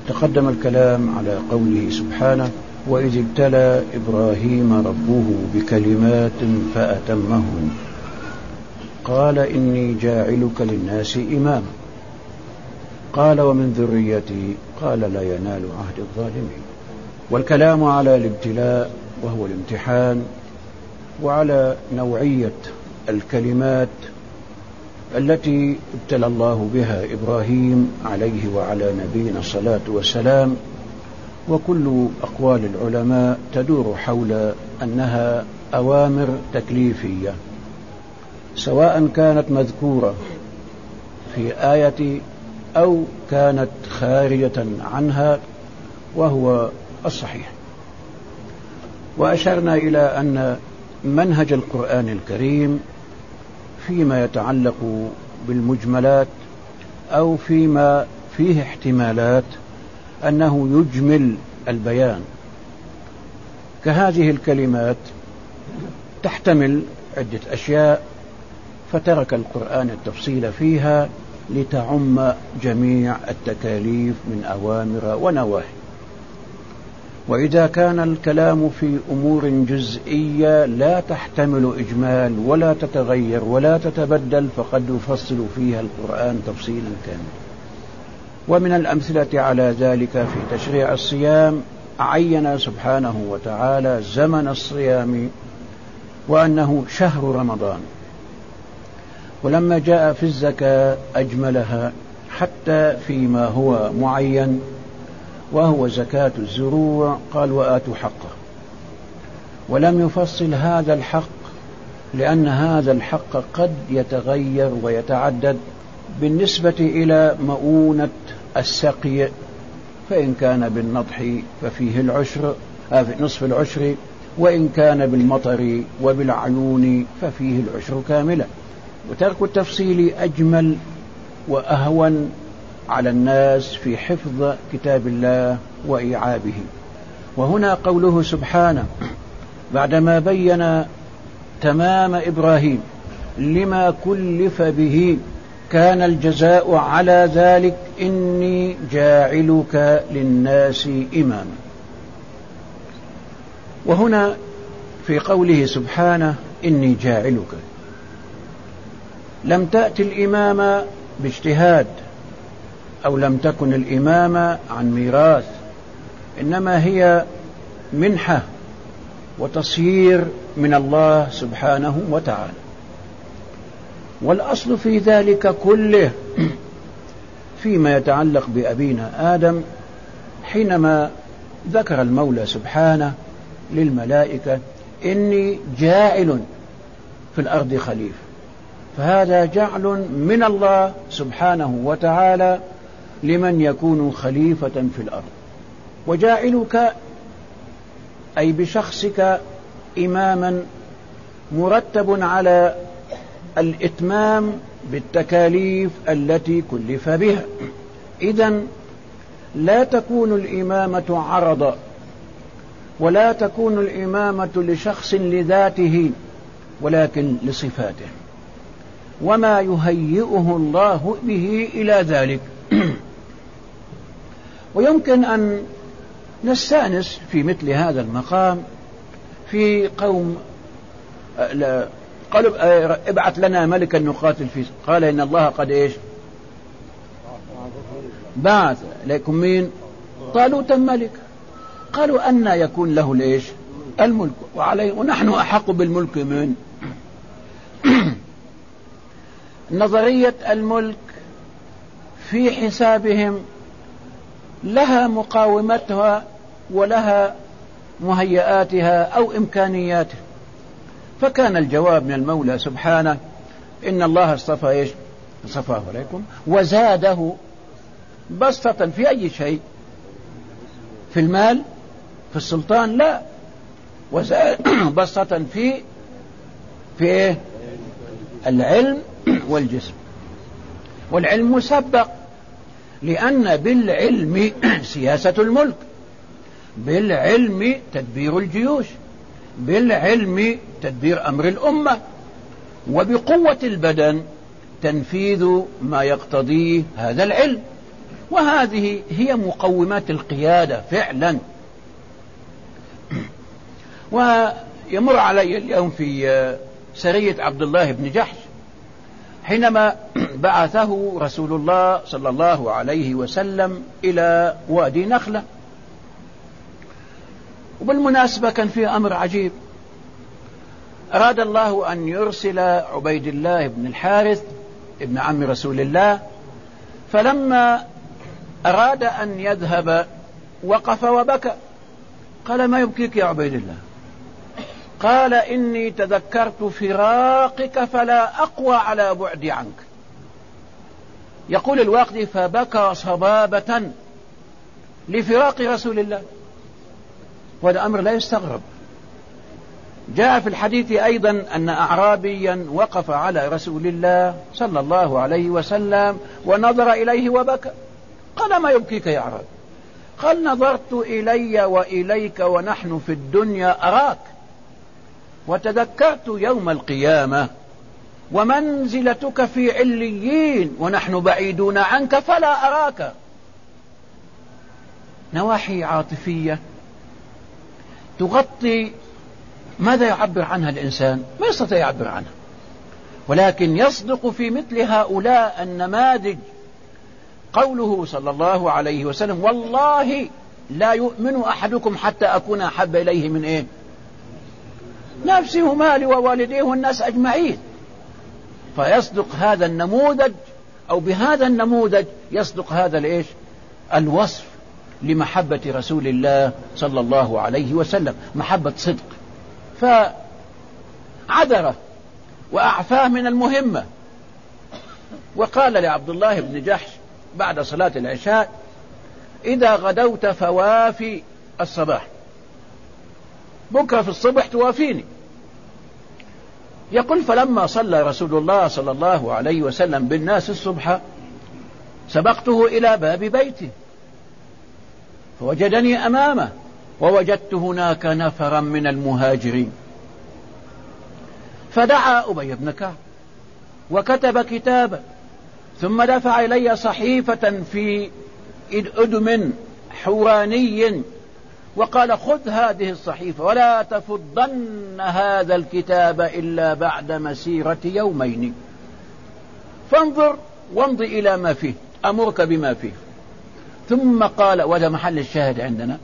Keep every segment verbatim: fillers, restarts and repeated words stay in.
تقدم الكلام على قوله سبحانه: وإذ ابتلى إبراهيم ربه بكلمات فأتمهن قال إني جاعلك للناس إماما قال ومن ذريتي قال لا ينال عهد الظالمين. والكلام على الابتلاء وهو الامتحان، وعلى نوعية الكلمات التي ابتلى الله بها إبراهيم عليه وعلى نبينا الصلاة والسلام. وكل أقوال العلماء تدور حول أنها أوامر تكليفية، سواء كانت مذكورة في آية أو كانت خارجة عنها، وهو الصحيح. وأشرنا إلى أن منهج القرآن الكريم فيما يتعلق بالمجملات أو فيما فيه احتمالات أنه يجمل البيان، كهذه الكلمات تحتمل عدة أشياء، فترك القرآن التفصيل فيها لتعم جميع التكاليف من أوامر ونواهي. وإذا كان الكلام في أمور جزئية لا تحتمل إجمال ولا تتغير ولا تتبدل، فقد يفصل فيها القرآن تفصيلا كاملا. ومن الأمثلة على ذلك في تشريع الصيام، عين سبحانه وتعالى زمن الصيام وأنه شهر رمضان، ولما جاء في الزكاة أجملها حتى فيما هو معين وهو زكاة الزروع، قال وآتوا حقه، ولم يفصل هذا الحق لأن هذا الحق قد يتغير ويتعدد بالنسبة إلى مؤونة السقي، فإن كان بالنضح ففيه العشر آه نصف العشر، وإن كان بالمطر وبالعيون ففيه العشر كاملا. وترك التفصيل أجمل وأهون على الناس في حفظ كتاب الله وإيعابه. وهنا قوله سبحانه بعدما بين تمام إبراهيم لما كلف به، كان الجزاء على ذلك إني جاعلك للناس إماما. وهنا في قوله سبحانه إني جاعلك، لم تأتي الإمامة باجتهاد، أو لم تكن الإمامة عن ميراث، إنما هي منحة وتصيير من الله سبحانه وتعالى. والأصل في ذلك كله فيما يتعلق بأبينا آدم، حينما ذكر المولى سبحانه للملائكة إني جاعل في الأرض خليفة، فهذا جعل من الله سبحانه وتعالى لمن يكون خليفة في الأرض. وجاعلك أي بشخصك إماما مرتب على الإتمام بالتكاليف التي كلف بها. إذن لا تكون الإمامة عرضا، ولا تكون الإمامة لشخص لذاته، ولكن لصفاته وما يهيئه الله به إلى ذلك. ويمكن أن نستأنس في مثل هذا المقام في قوم قالوا ابعث لنا ملكا نقاتل فيه، قال إن الله قد إيش بعث لكم مين طالوت ملك. قالوا أن يكون له الإيش الملك وعليه ونحن أحق بالملك من نظرية الملك في حسابهم لها مقاومتها ولها مهيئاتها أو إمكانياتها. فكان الجواب من المولى سبحانه إن الله اصطفى إيش اصطفاه عليكم وزاده بسطة في أي شيء، في المال في السلطان لا، وزاد بسطة في في إيه؟ العلم والجسم. والعلم مسبق، لأن بالعلم سياسة الملك، بالعلم تدبير الجيوش، بالعلم تدبير أمر الأمة، وبقوة البدن تنفيذ ما يقتضيه هذا العلم. وهذه هي مقومات القيادة فعلا. ويمر علي اليوم في سرية عبد الله بن جحش حينما بعثه رسول الله صلى الله عليه وسلم إلى وادي نخلة. وبالمناسبة كان فيه أمر عجيب، أراد الله أن يرسل عبيد الله بن الحارث ابن عم رسول الله، فلما أراد أن يذهب وقف وبكى. قال: ما يبكيك يا عبيد الله؟ قال: إني تذكرت فراقك فلا أقوى على بعدي عنك. يقول الواقدي: فبكى صبابة لفراق رسول الله. وهذا أمر لا يستغرب. جاء في الحديث أيضا أن أعرابيا وقف على رسول الله صلى الله عليه وسلم ونظر إليه وبكى. قال: ما يبكيك يا أعرابي؟ قال: نظرت إلي وإليك ونحن في الدنيا أراك، وتذكرت يوم القيامة ومنزلتك في عليين ونحن بعيدون عنك فلا أراك. نواحي عاطفية تغطي ماذا يعبر عنها الإنسان؟ ما يستطيع يعبر عنها، ولكن يصدق في مثل هؤلاء النماذج قوله صلى الله عليه وسلم: والله لا يؤمن أحدكم حتى أكون أحب إليه من إيه؟ نفسي ومالي ووالديه والناس أجمعين. فيصدق هذا النموذج، أو بهذا النموذج يصدق هذا الإيش؟ الوصف لمحبة رسول الله صلى الله عليه وسلم، محبة صدق. فعذره وأعفاه من المهمة، وقال لعبد الله بن جحش بعد صلاة العشاء: إذا غدوت فوافي الصباح، بكرة في الصبح توافيني. يقول: فلما صلى رسول الله صلى الله عليه وسلم بالناس الصبح سبقته إلى باب بيته فوجدني أمامه، ووجدت هناك نفرا من المهاجرين، فدعا أبي بن كعب وكتب كتابا، ثم دفع إلي صحيفة في أدم حوراني وقال: خذ هذه الصحيفة ولا تفضن هذا الكتاب إلا بعد مسيرة يومين، فانظر وامضي إلى ما فيه، أمرك بما فيه. ثم قال، وهذا محل الشاهد عندنا: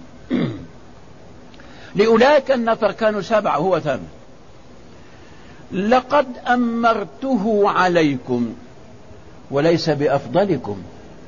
لأولئك النفر كانوا سبعة هو ثامن: لقد أمرته عليكم وليس بأفضلكم،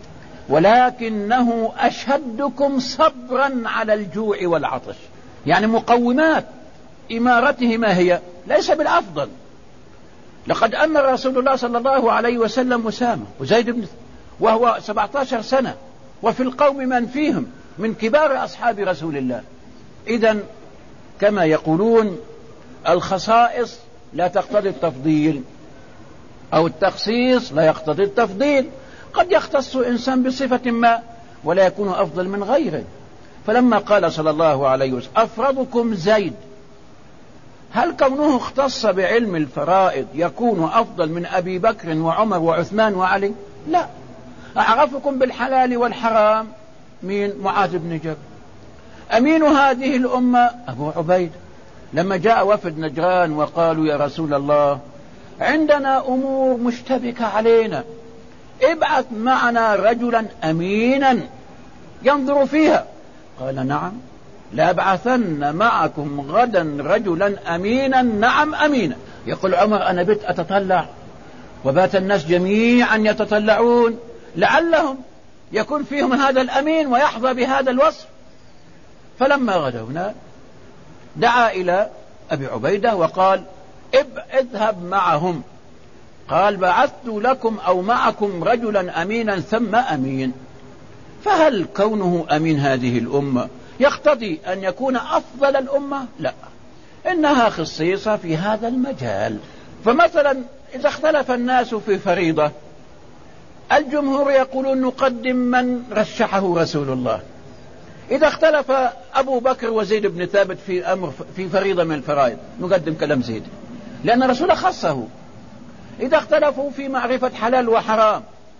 ولكنه أشهدكم صبرا على الجوع والعطش. يعني مقومات إمارته ما هي؟ ليس بالأفضل. لقد أمر رسول الله صلى الله عليه وسلم أسامة وزيد بن وهو سبعة عشر سنة، وفي القوم من فيهم من كبار أصحاب رسول الله. إذن كما يقولون: الخصائص لا تقتضي التفضيل، أو التخصيص لا يقتضي التفضيل. قد يختص إنسان بصفة ما ولا يكون أفضل من غيره. فلما قال صلى الله عليه وسلم: أفرضكم زيد، هل كونه اختص بعلم الفرائض يكون أفضل من أبي بكر وعمر وعثمان وعلي؟ لا. أعرفكم بالحلال والحرام من معاذ بن جبل. أمين هذه الأمة أبو عبيد. لما جاء وفد نجران وقالوا: يا رسول الله، عندنا أمور مشتبكة علينا، ابعث معنا رجلا أمينا ينظر فيها. قال: نعم، لأبعثن معكم غدا رجلا أمينا. نعم أمينا. يقول عمر: أنا بت أتطلع، وبات الناس جميعا يتطلعون لعلهم يكون فيهم هذا الأمين ويحظى بهذا الوصف. فلما غدونا دعا إلى أبي عبيدة وقال: اذهب معهم. قال: بعثت لكم أو معكم رجلا أمينا ثم أمين. فهل كونه أمين هذه الأمة يقتضي أن يكون أفضل الأمة؟ لا، إنها خصيصة في هذا المجال. فمثلا إذا اختلف الناس في فريضة، الجمهور يقولون نقدم من رشحه رسول الله. إذا اختلف أبو بكر وزيد بن ثابت في أمر في فريضة من الفرائض، نقدم كلام زيد لأن الرسول خصه. إذا اختلفوا في معرفة حلال وحرام،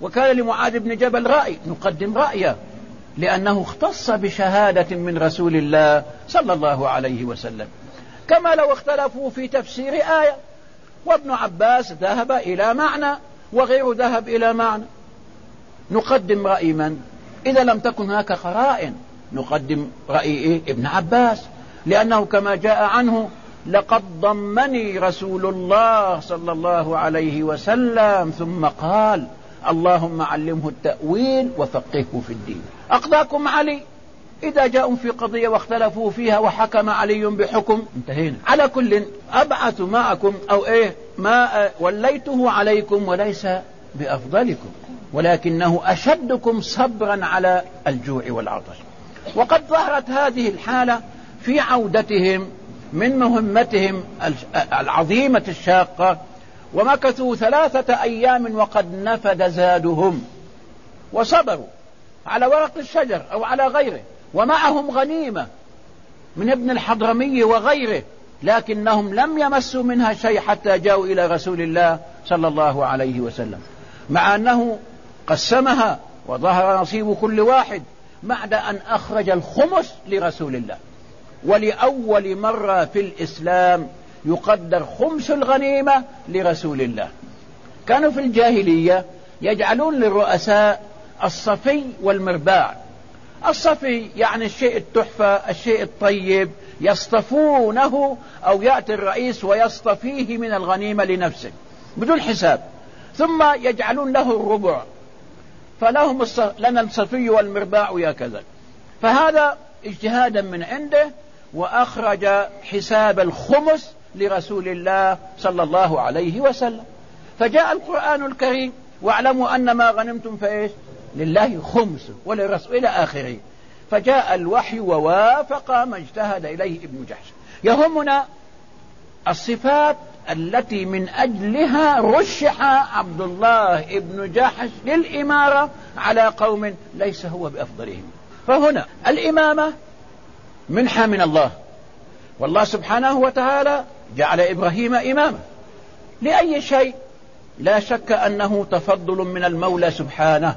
وكان لمعاذ بن جبل رأي، نقدم رأيه لأنه اختص بشهادة من رسول الله صلى الله عليه وسلم. كما لو اختلفوا في تفسير آية وابن عباس ذهب إلى معنى وغيره ذهب إلى معنى، نقدم رأي من؟ إذا لم تكن هناك قرائن نقدم رأي إيه؟ ابن عباس، لأنه كما جاء عنه لقد ضمني رسول الله صلى الله عليه وسلم ثم قال اللهم علمه التأويل وفقهه في الدين. أقضاكم علي إذا جاءوا في قضية واختلفوا فيها وحكم علي بحكم انتهينا. على كل أبعث معكم أو إيه ما وليته عليكم وليس بأفضلكم، ولكنه أشدكم صبرا على الجوع والعطش. وقد ظهرت هذه الحالة في عودتهم من مهمتهم العظيمة الشاقة، ومكثوا ثلاثة أيام وقد نفد زادهم، وصبروا على ورق الشجر أو على غيره، ومعهم غنيمة من ابن الحضرمي وغيره، لكنهم لم يمسوا منها شيء حتى جاءوا إلى رسول الله صلى الله عليه وسلم، مع أنه قسمها وظهر نصيب كل واحد بعد أن أخرج الخمس لرسول الله. ولأول مرة في الإسلام يقدر خمس الغنيمة لرسول الله. كانوا في الجاهلية يجعلون للرؤساء الصفي والمرباع. الصفي يعني الشيء التحفة، الشيء الطيب، يصطفونه أو يأتي الرئيس ويصطفيه من الغنيمة لنفسه بدون حساب، ثم يجعلون له الربع، فلهم الص... لنا الصفي والمرباع يا كذا. فهذا اجتهادا من عنده وأخرج حساب الخمس لرسول الله صلى الله عليه وسلم. فجاء القرآن الكريم واعلموا أن ما غنمتم فإيش لله خمسه وللرسول إلى آخره. فجاء الوحي ووافق ما اجتهد إليه ابن جحش. يهمنا الصفات التي من أجلها رشح عبد الله ابن جحش للإمارة على قوم ليس هو بأفضلهم. فهنا الإمامة منحة من الله، والله سبحانه وتعالى جعل إبراهيم إماما لأي شيء؟ لا شك أنه تفضل من المولى سبحانه،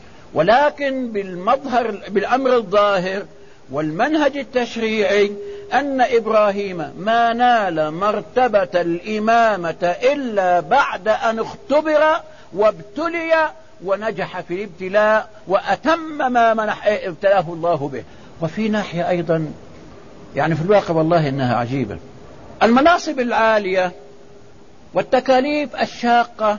ولكن بالمظهر بالأمر الظاهر والمنهج التشريعي أن إبراهيم ما نال مرتبة الإمامة إلا بعد أن اختبر وابتلي ونجح في الابتلاء وأتم ما منح ابتلاه الله به. وفي ناحية أيضا يعني في الواقع والله إنها عجيبة، المناصب العالية والتكاليف الشاقة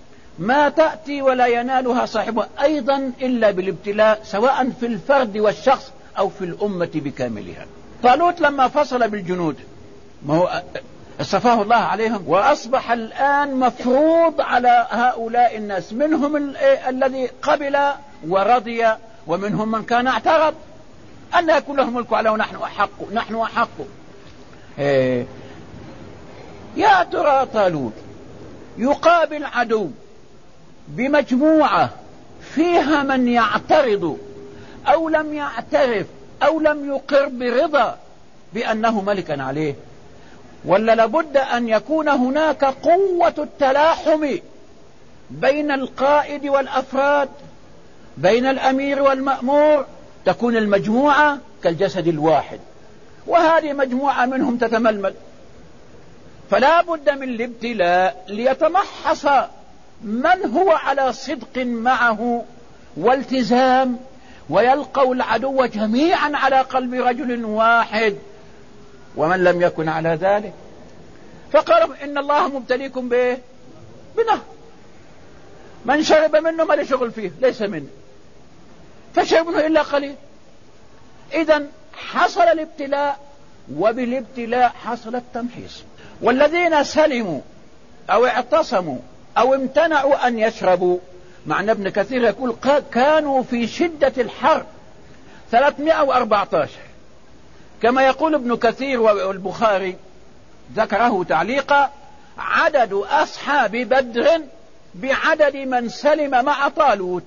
ما تأتي ولا ينالها صاحبها أيضا إلا بالابتلاء، سواء في الفرد والشخص أو في الأمة بكاملها. طالوت لما فصل بالجنود ما هو اصطفاه الله عليهم، وأصبح الآن مفروض على هؤلاء الناس، منهم الذي قبل ورضي ومنهم من كان اعترض أن يكون لهم ملك على ونحن أحق نحن أحق. إيه يا ترى طالوت يقابل عدو بمجموعة فيها من يعترض أو لم يعترف أو لم يقر برضا بأنه ملكا عليه، ولا لابد أن يكون هناك قوة التلاحم بين القائد والأفراد، بين الأمير والمأمور، تكون المجموعة كالجسد الواحد، وهذه مجموعة منهم تتململ. فلا بد من الابتلاء ليتمحص من هو على صدق معه والتزام، ويلقوا العدو جميعا على قلب رجل واحد، ومن لم يكن على ذلك فقال إن الله مبتليكم به بنهر من شرب منه ما لشغل فيه ليس منه فشرب منه إلا قليل. إذن حصل الابتلاء، وبالابتلاء حصل التمحيص. والذين سلموا أو اعتصموا أو امتنعوا أن يشربوا، معنى ابن كثير يقول كانوا في شدة الحر ثلاثمائة وأربعة عشر، كما يقول ابن كثير والبخاري ذكره تعليقا: عدد أصحاب بدر بعدد من سلم مع طالوت.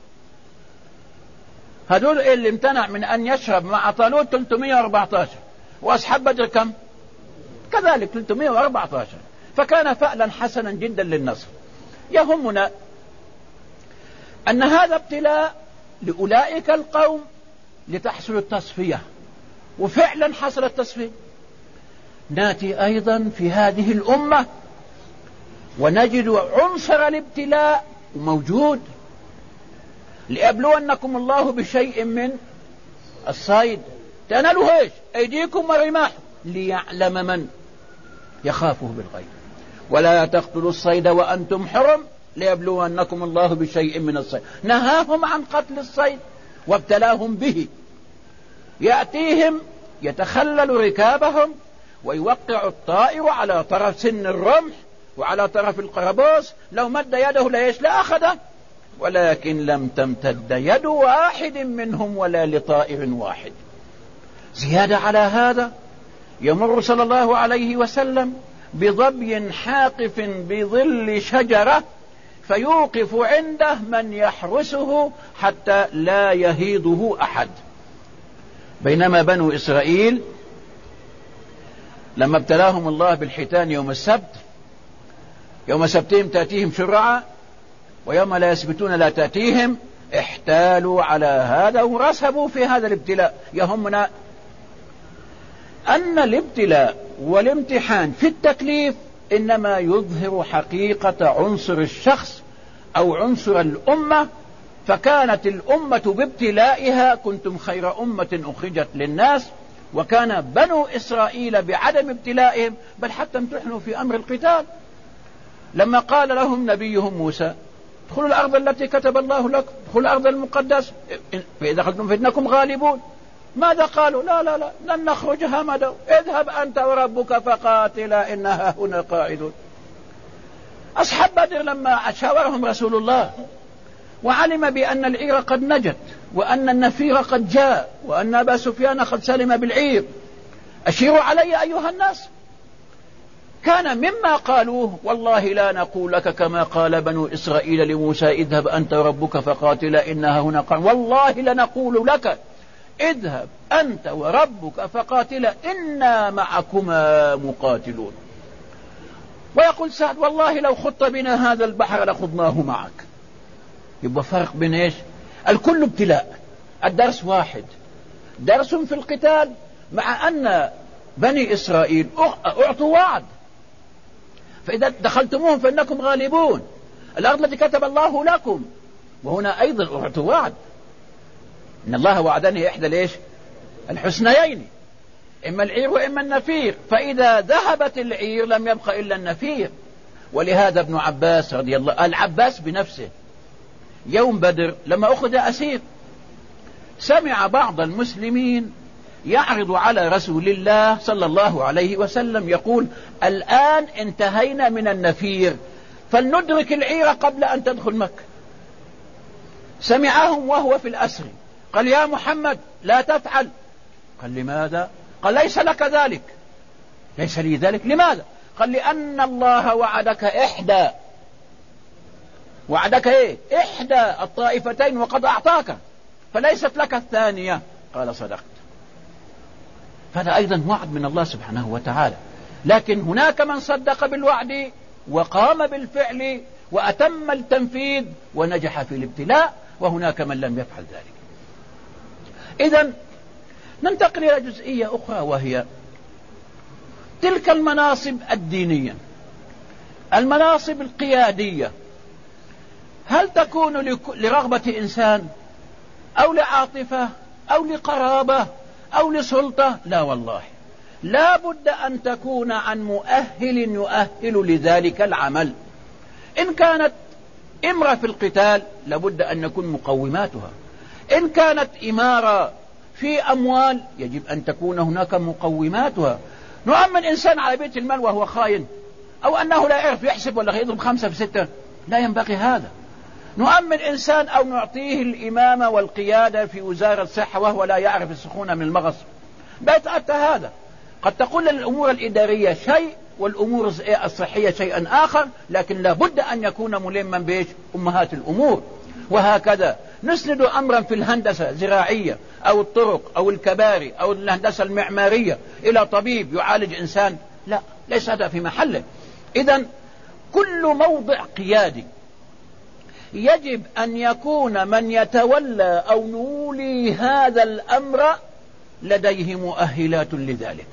هذول اللي امتنع من أن يشرب مع طالوت ثلاثمائة وأربعة عشر، وأصحاب بدر كم؟ كذلك ثلاثمائة وأربعة عشر. فكان فعلا حسنا جدا للنصر. يهمنا أن هذا ابتلاء لأولئك القوم لتحصل التصفية، وفعلا حصل التصفية. ناتي أيضا في هذه الأمة ونجد عنصر الابتلاء موجود. ليبلونكم الله بشيء من الصيد تنالوا ايش؟ أيديكم ورماحكم ليعلم من يخافه بالغيب ولا تقتلوا الصيد وأنتم حرم ليبلونكم الله بشيء من الصيد. نهاهم عن قتل الصيد وابتلاهم به. يأتيهم يتخلل ركابهم ويوقع الطائر على طرف سن الرمح وعلى طرف القربوس، لو مد يده ليش لأخذه، ولكن لم تمتد يد واحد منهم ولا لطائر واحد. زيادة على هذا يمر صلى الله عليه وسلم بظبي حاقف بظل شجرة فيوقف عنده من يحرسه حتى لا يهيضه أحد. بينما بنو إسرائيل لما ابتلاهم الله بالحيتان يوم السبت، يوم سبتهم تأتيهم شرعا ويوم لا يسبتون لا تأتيهم، احتالوا على هذا ورسبوا في هذا الابتلاء. يهمنا أن الابتلاء والامتحان في التكليف إنما يظهر حقيقة عنصر الشخص أو عنصر الأمة. فكانت الأمة بابتلائها كنتم خير أمة أخرجت للناس، وكان بنو إسرائيل بعدم ابتلائهم بل حتى امتحنوا في أمر القتال. لما قال لهم نبيهم موسى ادخلوا الأرض التي كتب الله لكم، ادخلوا الأرض المقدسة فإذا دخلتم فإنكم غالبون، ماذا قالوا؟ لا لا لا لن نخرجها مدى، اذهب أنت وربك فقاتلا إنها هنا قاعدون. أصحاب بدر لما شاورهم رسول الله وعلم بأن العير قد نجت وأن النفير قد جاء وأن أبا سفيان قد سلم بالعير، أشيروا علي أيها الناس. كان مما قالوه والله لا نقول لك كما قال بنو إسرائيل لموسى اذهب أنت وربك فقاتلا إنها هنا قاعدون، والله لنقول لك اذهب أنت وربك فقاتلا إنا معكما مقاتلون. ويقول سعد والله لو خط بنا هذا البحر لخضناه معك. يبقى فرق بين ايش؟ الكل ابتلاء. الدرس واحد، درس في القتال، مع أن بني إسرائيل أعطوا وعد فإذا دخلتموهم فإنكم غالبون، الأرض التي كتب الله لكم، وهنا أيضا أعطوا وعد إن الله وعدني إحدى ليش الحسنيين، إما العير وإما النفير، فإذا ذهبت العير لم يبق إلا النفير. ولهذا ابن عباس رضي الله العباس بنفسه يوم بدر لما أخذ أسير سمع بعض المسلمين يعرض على رسول الله صلى الله عليه وسلم يقول الآن انتهينا من النفير فلندرك العير قبل أن تدخل مكة. سمعهم وهو في الأسر قال يا محمد لا تفعل. قال لماذا؟ قال ليس لك ذلك. ليس لي ذلك لماذا؟ قال لأن الله وعدك إحدى وعدك إيه؟ إحدى الطائفتين وقد أعطاك فليست لك الثانية. قال صدقت. فهذا أيضا وعد من الله سبحانه وتعالى، لكن هناك من صدق بالوعد وقام بالفعل وأتم التنفيذ ونجح في الابتلاء، وهناك من لم يفعل ذلك. إذن ننتقل إلى جزئية أخرى وهي تلك المناصب الدينية، المناصب القيادية، هل تكون لرغبة إنسان أو لعاطفة أو لقرابة أو لسلطة؟ لا والله، لا بد أن تكون عن مؤهل يؤهل لذلك العمل. إن كانت إمرة في القتال لابد أن يكون مقوماتها، إن كانت إمارة في أموال يجب أن تكون هناك مقوماتها. نؤمن إنسان على بيت المال وهو خاين أو أنه لا يعرف يحسب ولا يضرب خمسة في ستة، لا ينبغي هذا. نؤمن إنسان أو نعطيه الإمامة والقيادة في وزارة الصحة وهو لا يعرف السخونة من المغص، بيتأتى هذا. قد تقول الأمور الإدارية شيء والأمور الصحية شيئا آخر، لكن لابد أن يكون ملما بيش أمهات الأمور. وهكذا نسند أمرا في الهندسة الزراعية أو الطرق أو الكباري أو الهندسة المعمارية إلى طبيب يعالج إنسان، لا، ليس هذا في محله. إذن كل موضع قيادي يجب أن يكون من يتولى أو نولي هذا الأمر لديه مؤهلات لذلك.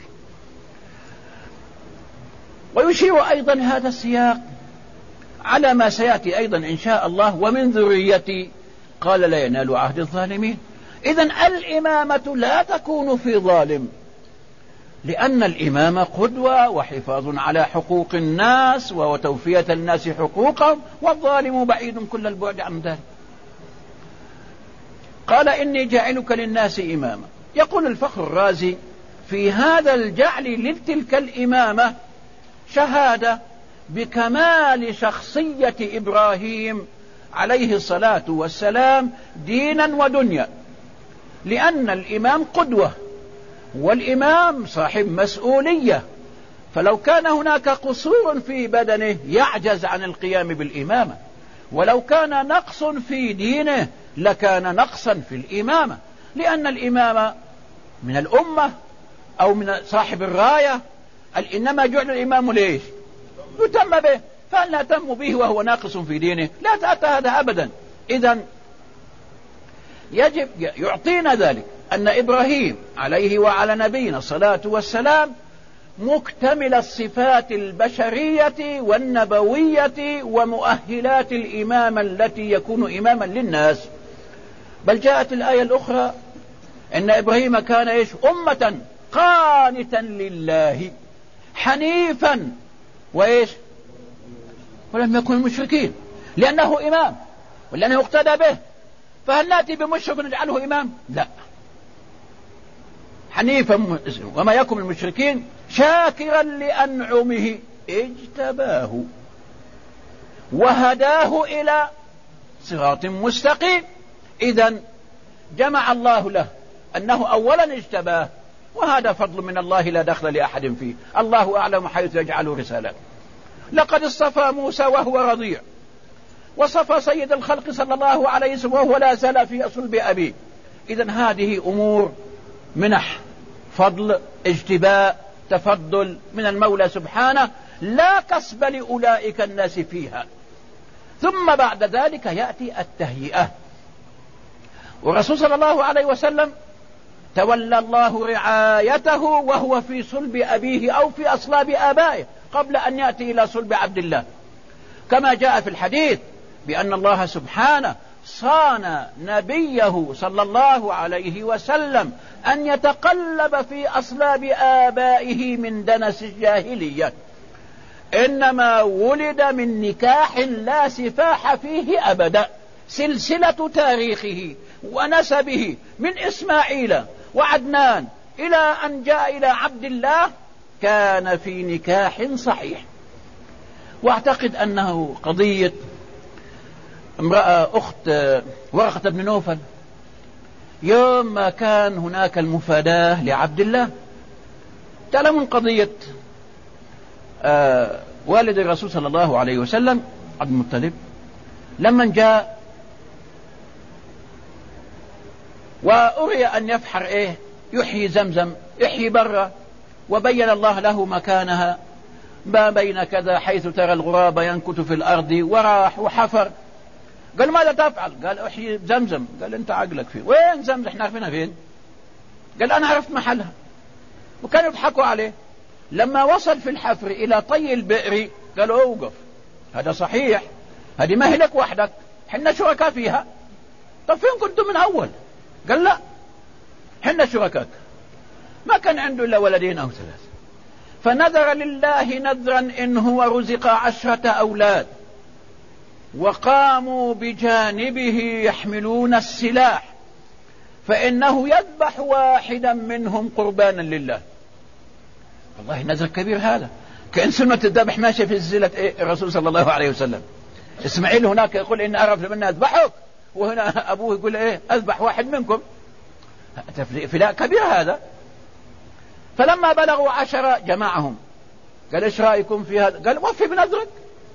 ويشير أيضا هذا السياق على ما سيأتي أيضا إن شاء الله: ومن ذريتي، قال لا ينال عهد الظالمين. إذن الإمامة لا تكون في ظالم، لأن الإمامة قدوة وحفاظ على حقوق الناس وتوفية الناس حقوقهم، والظالم بعيد كل البعد عن ذلك. قال إني جاعلك للناس إماما. يقول الفخر الرازي في هذا الجعل لتلك الإمامة شهادة بكمال شخصية إبراهيم عليه الصلاة والسلام دينا ودنيا، لأن الإمام قدوة، والإمام صاحب مسؤولية، فلو كان هناك قصور في بدنه يعجز عن القيام بالإمامة، ولو كان نقص في دينه لكان نقصا في الإمامة، لأن الإمامة من الأمة أو من صاحب الراية. إنما جعل الإمام ليش؟ يتم به، فهل نهتم به وهو ناقص في دينه؟ لا تأتى هذا أبدا. إذن يجب يعطينا ذلك أن إبراهيم عليه وعلى نبينا الصلاة والسلام مكتمل الصفات البشرية والنبوية ومؤهلات الإمامة التي يكون إماما للناس. بل جاءت الآية الأخرى إن إبراهيم كان إيش؟ أمة قانتا لله حنيفا وإيش؟ ولم يكن المشركين، لأنه إمام ولأنه يقتدى به. فهل نأتي بمشرك نجعله إمام؟ لا، حنيفا وما يكن المشركين شاكرا لأنعمه اجتباه وهداه إلى صراط مستقيم. إذن جمع الله له أنه أولا اجتباه، وهذا فضل من الله لا دخل لأحد فيه، الله أعلم حيث يجعل رسالته. لقد اصطفى موسى وهو رضيع، وصفى سيد الخلق صلى الله عليه وسلم وهو لا زال في صلب أبيه. إذن هذه أمور منح، فضل، اجتباء، تفضل من المولى سبحانه، لا كسب لأولئك الناس فيها. ثم بعد ذلك يأتي التهيئة. والرسول صلى الله عليه وسلم تولى الله رعايته وهو في صلب أبيه أو في أصلاب آبائه قبل أن يأتي إلى صلب عبد الله، كما جاء في الحديث بأن الله سبحانه صان نبيه صلى الله عليه وسلم أن يتقلب في أصلاب آبائه من دنس الجاهلية، إنما ولد من نكاح لا سفاح فيه أبدا. سلسلة تاريخه ونسبه من إسماعيل وعدنان إلى أن جاء إلى عبد الله كان في نكاح صحيح. واعتقد أنه قضية امرأة أخت ورقة بن نوفل يوم ما كان هناك المفاداة لعبد الله، تعلمون قضية آه والد الرسول صلى الله عليه وسلم عبد المطلب لما جاء وأري أن يفحر إيه يحيي زمزم، يحيي برة، وبين الله له مكانها ما بين كذا حيث ترى الغراب ينكت في الأرض، وراح وحفر. قال ماذا تفعل؟ قال أحيي زمزم. قال أنت عقلك فيه، وين زمزم؟ احنا عارفينها فين؟ قال أنا عرفت محلها. وكانوا يضحكوا عليه. لما وصل في الحفر إلى طي البئر قالوا اوقف، هذا صحيح، هذه ما هي لك وحدك، حنا شركاء فيها. طب فين كنتم من أول؟ قال لا، حنا شركاء. ما كان عنده إلا ولدين أو ثلاث، فنذر لله نذرا إن هو رزق عشرة أولاد وقاموا بجانبه يحملون السلاح فإنه يذبح واحدا منهم قربانا لله. والله نذر كبير هذا، كأن سنة الذبح ماشية في الزلة إيه الرسول صلى الله عليه وسلم. إسماعيل هناك يقول إن أعرف من أذبحك، وهنا أبوه يقول إيه أذبح واحد منكم. فلاء كبير هذا. فلما بلغوا عشرة جمعهم، قال إيش رأيكم في هذا؟ قال وفي بنذرك.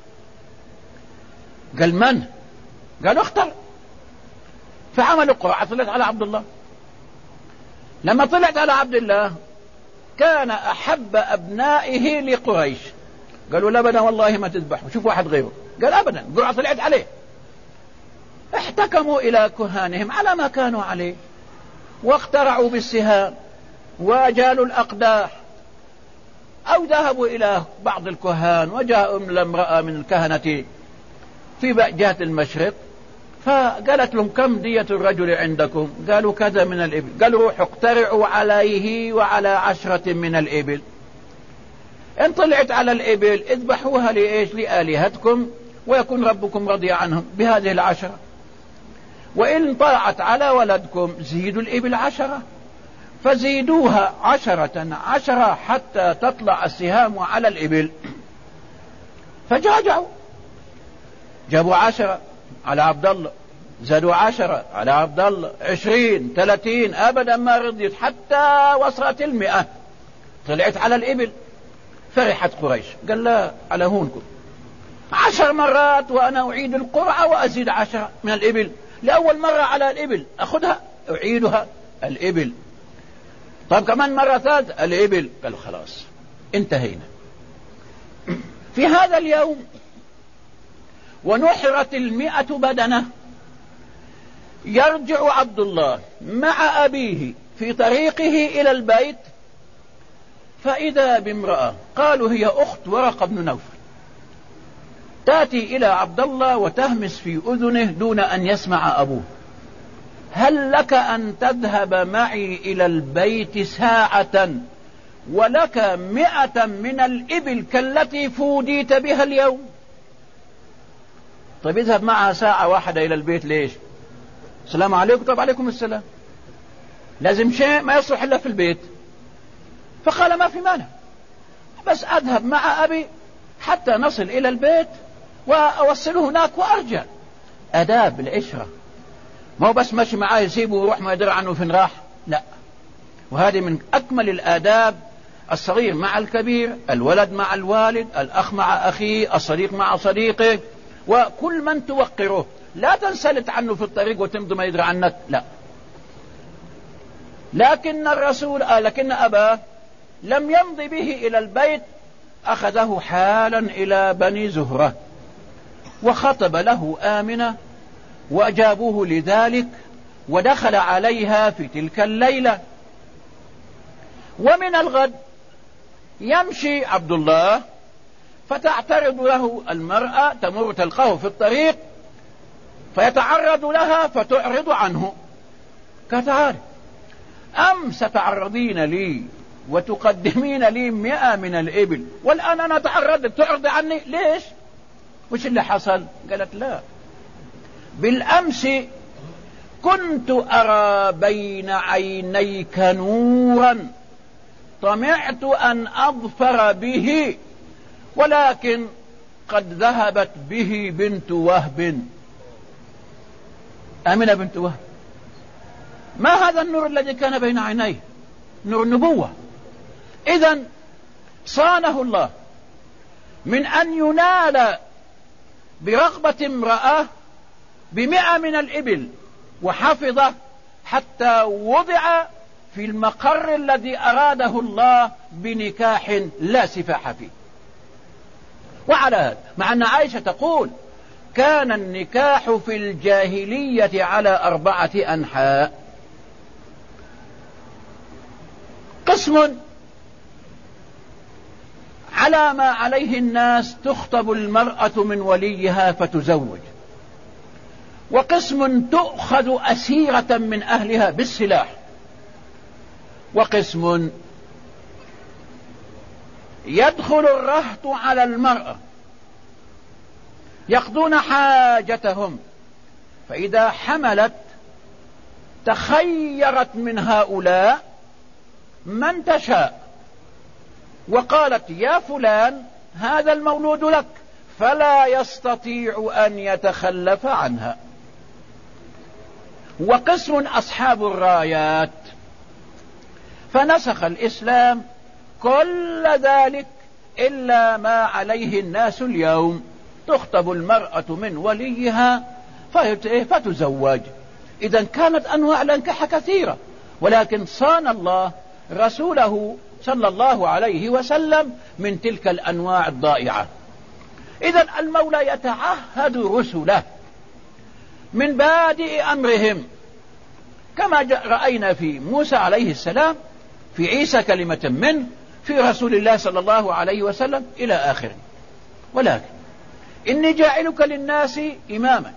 قال من؟ قالوا اختر. فعملوا قرعة طلعت على عبد الله. لما طلعت على عبد الله كان أحب أبنائه لقريش. قالوا لا بنا والله ما تذبحوا، شوف واحد غيره. قال أبدا، القرعة طلعت عليه. احتكموا إلى كهانهم على ما كانوا عليه، واخترعوا بالسهام وأجالوا الأقداح، أو ذهبوا إلى بعض الكهان وجاءوا من امرأة من الكهنة في جهة المشرق فقالت لهم كم دية الرجل عندكم؟ قالوا كذا من الإبل. قالوا روحوا اقترعوا عليه وعلى عشرة من الإبل، إن طلعت على الإبل اذبحوها لإيش؟ لآلهتكم ويكون ربكم رضي عنهم بهذه العشرة، وإن طلعت على ولدكم زيدوا الإبل عشرة، فزيدوها عشرة عشرة حتى تطلع السهام على الإبل. فجاجعوا، جابوا عشرة على عبد الله، زادوا عشرة على عبد الله، عشرين ثلاثين، أبدا ما رضيت حتى وصلت المئة، طلعت على الإبل. فرحت قريش، قال لا على هونكم عشر مرات وأنا أعيد القرعة وأزيد عشرة من الإبل، لأول مرة على الإبل أخذها أعيدها الإبل، طب كمان مرة ثالثة الإبل. قالوا خلاص انتهينا. في هذا اليوم ونحرت المئة بدنة، يرجع عبد الله مع أبيه في طريقه إلى البيت، فإذا بامرأة قالوا هي أخت ورقة بن نوفل، تأتي إلى عبد الله وتهمس في أذنه دون أن يسمع أبوه: هل لك أن تذهب معي إلى البيت ساعة ولك مئة من الإبل كالتي فوديت بها اليوم؟ طيب اذهب معها ساعة واحدة إلى البيت، ليش؟ السلام عليكم، طب عليكم السلام، لازم شيء ما يصلح إلا في البيت. فقال ما في مانع، بس أذهب مع أبي حتى نصل إلى البيت وأوصله هناك وأرجع. أداب العشرة، ما هو بس ماشي معاه يسيبه ويروح ما يدري عنه فين راح، لا. وهذه من أكمل الآداب، الصغير مع الكبير، الولد مع الوالد، الأخ مع أخيه، الصديق مع صديقه، وكل من توقره، لا تنسلت عنه في الطريق وتمضي ما يدري عنك، لا. لكن الرسول آه لكن أباه لم يمضي به إلى البيت، أخذه حالا إلى بني زهرة وخطب له آمنة وأجابوه لذلك، ودخل عليها في تلك الليلة. ومن الغد يمشي عبد الله فتعترض له المرأة، تمر تلقاه في الطريق فيتعرض لها فتعرض عنه، كتعالى أم ستعرضين لي وتقدمين لي مئة من الإبل والآن أنا تعرضت تعرض عني ليش؟ وش اللي حصل؟ قالت لا، بالأمس كنت أرى بين عينيك نورا طمعت أن أظفر به، ولكن قد ذهبت به بنت وهب. آمنة بنت وهب، ما هذا النور الذي كان بين عينيه؟ نور النبوة. إذن صانه الله من أن ينال برغبة امرأة بمئة من الإبل، وحفظه حتى وضع في المقر الذي أراده الله بنكاح لا سفاح فيه. وعلى هذا، مع أن عائشة تقول كان النكاح في الجاهلية على أربعة أنحاء: قسم على ما عليه الناس تخطب المرأة من وليها فتزوج، وقسم تؤخذ أسيرة من أهلها بالسلاح، وقسم يدخل الرهط على المرأة يقضون حاجتهم، فإذا حملت تخيرت من هؤلاء من تشاء وقالت يا فلان هذا المولود لك، فلا يستطيع أن يتخلف عنها. وقسم أصحاب الرايات، فنسخ الإسلام كل ذلك إلا ما عليه الناس اليوم: تخطب المرأة من وليها فتزوج. إذن كانت أنواع الأنكحة كثيرة، ولكن صان الله رسوله صلى الله عليه وسلم من تلك الأنواع الضائعة. إذن المولى يتعهد رسله من بادئ أمرهم، كما رأينا في موسى عليه السلام، في عيسى كلمة منه، في رسول الله صلى الله عليه وسلم إلى آخره. ولكن إني جاعلك للناس إماما،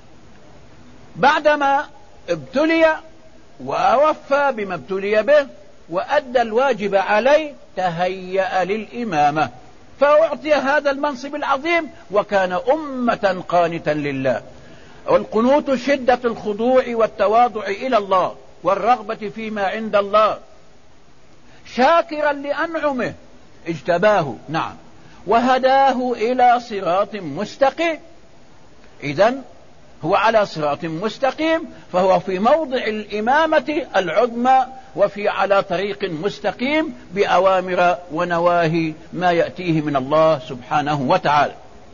بعدما ابتلي ووفى بما ابتلي به وأدى الواجب عليه تهيأ للإمامة، فأعطي هذا المنصب العظيم، وكان أمة قانتا لله. والقنوت شدة الخضوع والتواضع إلى الله والرغبة فيما عند الله، شاكرا لأنعمه اجتباه، نعم، وهداه إلى صراط مستقيم. إذن هو على صراط مستقيم، فهو في موضع الإمامة العظمى، وفي على طريق مستقيم بأوامر ونواهي ما يأتيه من الله سبحانه وتعالى.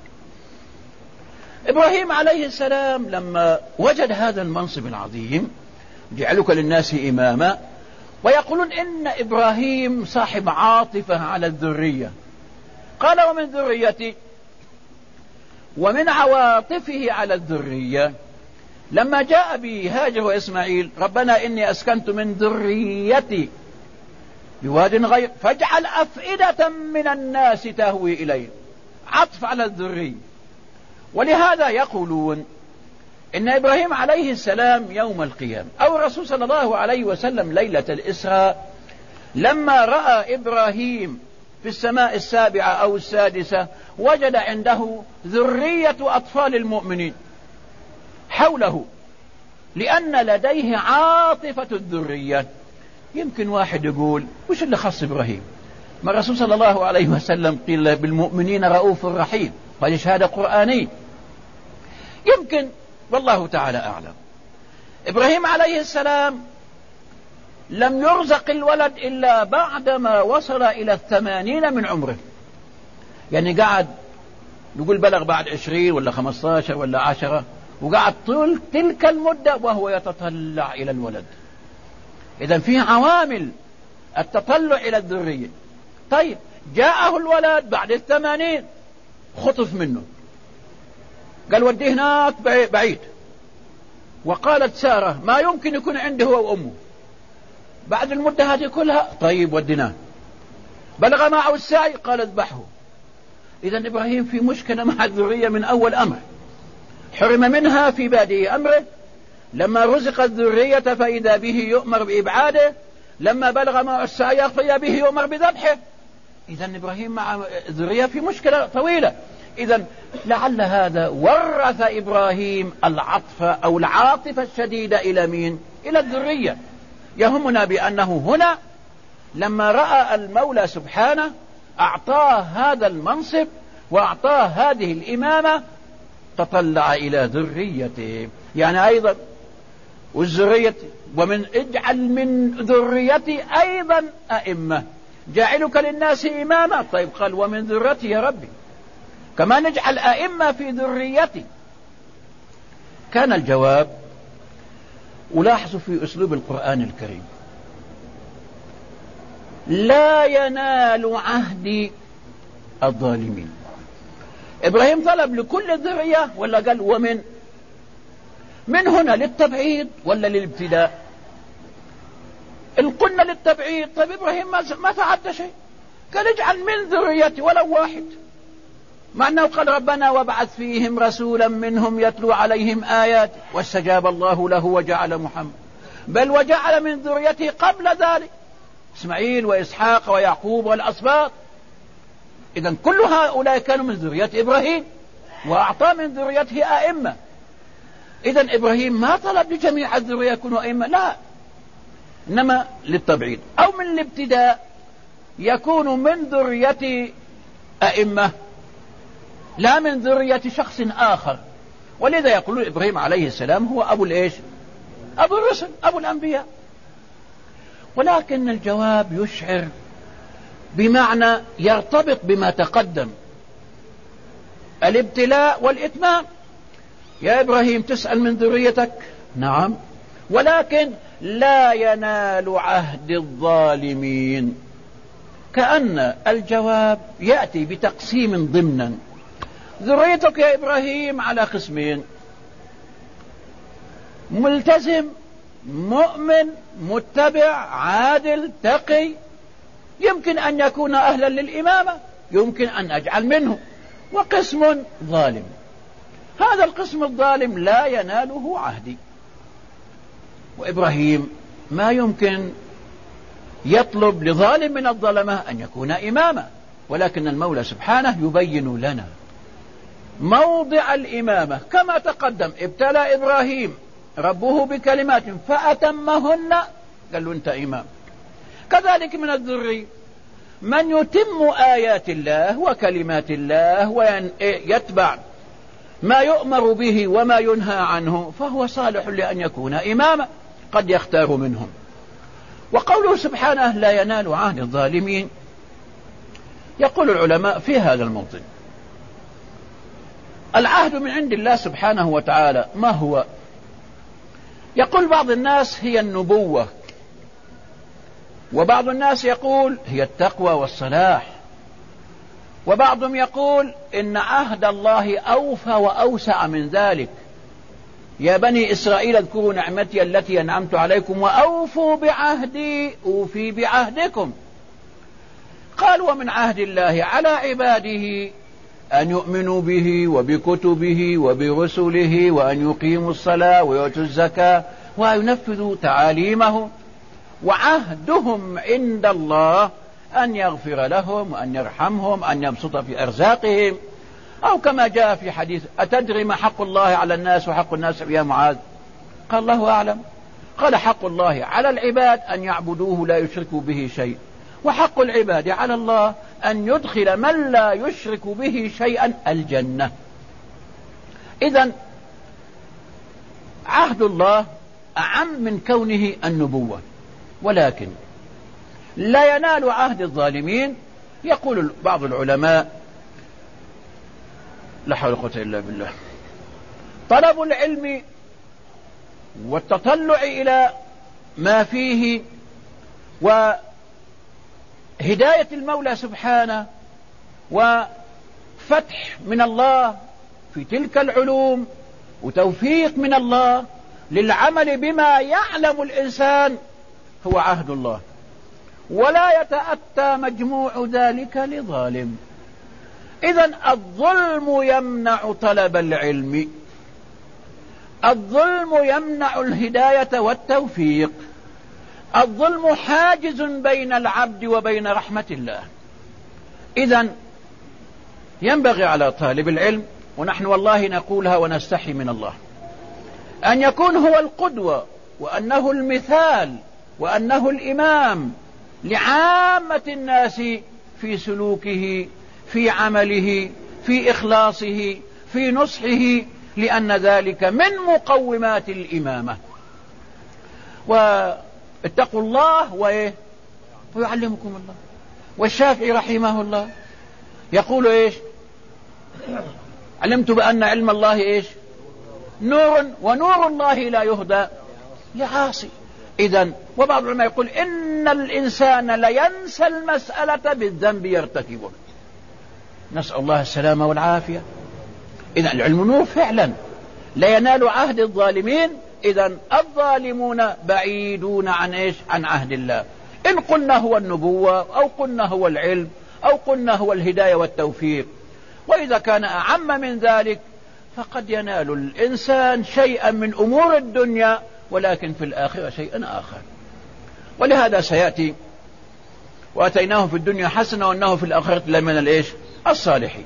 إبراهيم عليه السلام لما وجد هذا المنصب العظيم، جعلك للناس إماما، ويقولون إن إبراهيم صاحب عاطفة على الذرية، قال ومن ذريتي، ومن عواطفه على الذرية لما جاء بهاجر وإسماعيل: ربنا إني أسكنت من ذريتي بواد غير فاجعل أفئدة من الناس تهوي إليه، عطف على الذرية. ولهذا يقولون إن إبراهيم عليه السلام يوم القيامة أو الرسول صلى الله عليه وسلم ليلة الإسراء، لما رأى إبراهيم في السماء السابعة أو السادسة، وجد عنده ذرية أطفال المؤمنين حوله، لأن لديه عاطفة الذرية. يمكن واحد يقول: وش اللي خص إبراهيم؟ ما الرسول صلى الله عليه وسلم قيل بالمؤمنين رؤوف رحيم، هذه شهادة قرآنية. يمكن، والله تعالى أعلم. إبراهيم عليه السلام لم يرزق الولد إلا بعدما وصل إلى الثمانين من عمره، يعني قعد نقول بلغ بعد عشرين ولا خمسة عشر ولا عشرة، وقعد طول تلك المدة وهو يتطلع إلى الولد. إذن فيه عوامل التطلع إلى الذرية. طيب، جاءه الولد بعد الثمانين، خطف منه، قال وديه هناك بعيد. وقالت سارة: ما يمكن يكون عنده هو وأمه بعد المدة هذه كلها. طيب، وديناه. بلغ معه السعي، قال اذبحه. إذن إبراهيم في مشكلة مع الذرية من أول أمر، حرم منها في بادئ أمره، لما رزق الذرية فإذا به يؤمر بإبعاده، لما بلغ معه السعي فإذا به يؤمر بذبحه. إذن إبراهيم مع الذرية في مشكلة طويلة. إذن لعل هذا ورث إبراهيم العطف أو العاطفة الشديدة إلى مين؟ إلى الذرية. يهمنا بأنه هنا لما رأى المولى سبحانه أعطاه هذا المنصب وأعطاه هذه الإمامة، تطلع إلى ذريته، يعني أيضا والذرية، ومن اجعل من ذريتي أيضا أئمة، جعلك للناس إماما. طيب، قال ومن ذريتي يا ربي، كما نجعل أئمة في ذريتي. كان الجواب، ألاحظ في أسلوب القرآن الكريم: لا ينال عهدي الظالمين. إبراهيم طلب لكل الذرية ولا قال ومن؟ من هنا للتبعيد ولا للابتداء؟ إن قلنا للتبعيد، طيب إبراهيم ما تعدى شيء، قال اجعل من ذريتي ولو واحد، مع أنه قال ربنا وابعث فيهم رسولا منهم يتلو عليهم آيات، واستجاب الله له وجعل محمد، بل وجعل من ذريته قبل ذلك إسماعيل وإسحاق ويعقوب والأسباط. إذن كل هؤلاء كانوا من ذرية إبراهيم، وأعطى من ذريته أئمة. إذن إبراهيم ما طلب لجميع الذرية يكونوا أئمة، لا، إنما للتبعيد أو من الابتداء يكون من ذرية أئمة، لا من ذرية شخص آخر. ولذا يقول إبراهيم عليه السلام هو أبو الإيش؟ أبو الرسل، أبو الأنبياء. ولكن الجواب يشعر بمعنى يرتبط بما تقدم، الابتلاء والإتمام. يا إبراهيم تسأل من ذريتك، نعم، ولكن لا ينال عهد الظالمين. كأن الجواب يأتي بتقسيم ضمنا. ذريتك يا إبراهيم على قسمين: ملتزم مؤمن متبع عادل تقي، يمكن أن يكون أهلا للإمامة، يمكن أن أجعل منه. وقسم ظالم، هذا القسم الظالم لا يناله عهدي. وإبراهيم ما يمكن يطلب لظالم من الظلمة أن يكون إماما، ولكن المولى سبحانه يبين لنا موضع الإمامة كما تقدم. ابتلى إبراهيم ربه بكلمات فأتمهن، قال له أنت إمام. كذلك من الذرية من يتم آيات الله وكلمات الله ويتبع ما يؤمر به وما ينهى عنه، فهو صالح لأن يكون إماما، قد يختار منهم. وقوله سبحانه لا ينال عهد الظالمين، يقول العلماء في هذا الموطن العهد من عند الله سبحانه وتعالى ما هو؟ يقول بعض الناس هي النبوة، وبعض الناس يقول هي التقوى والصلاح، وبعضهم يقول إن عهد الله أوفى وأوسع من ذلك. يا بني إسرائيل اذكروا نعمتي التي أنعمت عليكم وأوفوا بعهدي أوفي بعهدكم. قال ومن عهد الله على عباده أن يؤمنوا به وبكتبه وبرسله وأن يقيموا الصلاة ويؤتوا الزكاة وأن ينفذوا تعاليمه، وعهدهم عند الله أن يغفر لهم وأن يرحمهم أن يبسط في أرزاقهم. أو كما جاء في حديث أتدري ما حق الله على الناس وحق الناس يا معاذ؟ قال الله أعلم. قال حق الله على العباد أن يعبدوه لا يشركوا به شيء، وحق العباد على الله أن يدخل من لا يشرك به شيئا الجنة. إذن عهد الله أعم من كونه النبوة، ولكن لا ينال عهد الظالمين. يقول بعض العلماء لا حول ولا قوة إلا بالله، طلب العلم والتطلع إلى ما فيه وهداية المولى سبحانه وفتح من الله في تلك العلوم وتوفيق من الله للعمل بما يعلم الإنسان هو عهد الله، ولا يتأتى مجموع ذلك لظالم. إذن الظلم يمنع طلب العلم، الظلم يمنع الهداية والتوفيق، الظلم حاجز بين العبد وبين رحمة الله. إذن ينبغي على طالب العلم، ونحن والله نقولها ونستحي من الله، أن يكون هو القدوة وأنه المثال وأنه الإمام لعامة الناس في سلوكه في عمله في إخلاصه في نصحه، لأن ذلك من مقومات الإمامة. واتقوا الله وإيه ويعلمكم الله. والشافعي رحمه الله يقول إيش؟ علمت بأن علم الله إيش؟ نور، ونور الله لا يهدى لعاصي. إذن وبعض العلماء يقول إن الإنسان لينسى المسألة بالذنب يرتكبه، نسأل الله السلامة والعافية. إذن العلم نور فعلا لا ينال عهد الظالمين. إذن الظالمون بعيدون عن إيش؟ عن عهد الله. إن قلنا هو النبوة أو قلنا هو العلم أو قلنا هو الهداية والتوفيق، وإذا كان أعم من ذلك فقد ينال الإنسان شيئا من أمور الدنيا ولكن في الآخرة شيئا آخر. ولهذا سيأتي وأتيناه في الدنيا حسنة وأنه في الآخرة لمن الإيش؟ الصالحين.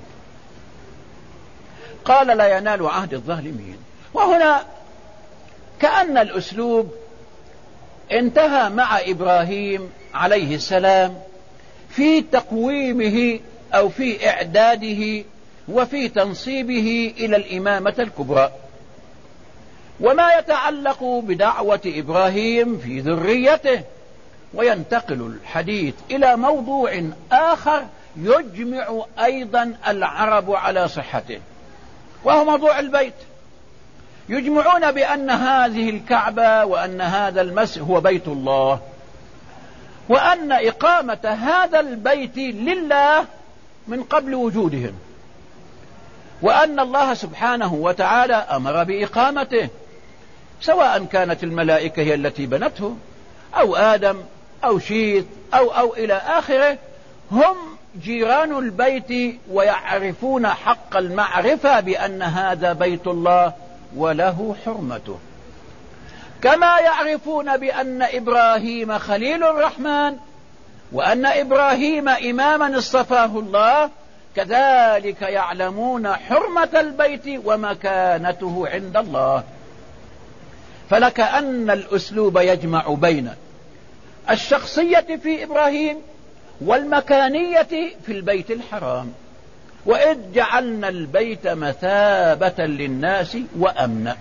قال لا ينال عهد الظالمين. وهنا كأن الأسلوب انتهى مع إبراهيم عليه السلام في تقويمه أو في إعداده وفي تنصيبه إلى الإمامة الكبرى، وما يتعلق بدعوة إبراهيم في ذريته. وينتقل الحديث إلى موضوع آخر يجمع أيضا العرب على صحته، وهو موضوع البيت. يجمعون بأن هذه الكعبة وأن هذا المسجد هو بيت الله، وأن إقامة هذا البيت لله من قبل وجودهم، وأن الله سبحانه وتعالى أمر بإقامته. سواء كانت الملائكة هي التي بنته أو آدم أو شيث أو أو إلى آخره، هم جيران البيت ويعرفون حق المعرفة بأن هذا بيت الله وله حرمته، كما يعرفون بأن إبراهيم خليل الرحمن وأن إبراهيم إماما اصطفاه الله، كذلك يعلمون حرمة البيت ومكانته عند الله. فلك أن الأسلوب يجمع بين الشخصية في إبراهيم والمكانية في البيت الحرام. وإذ جعلنا البيت مثابة للناس وأمنا.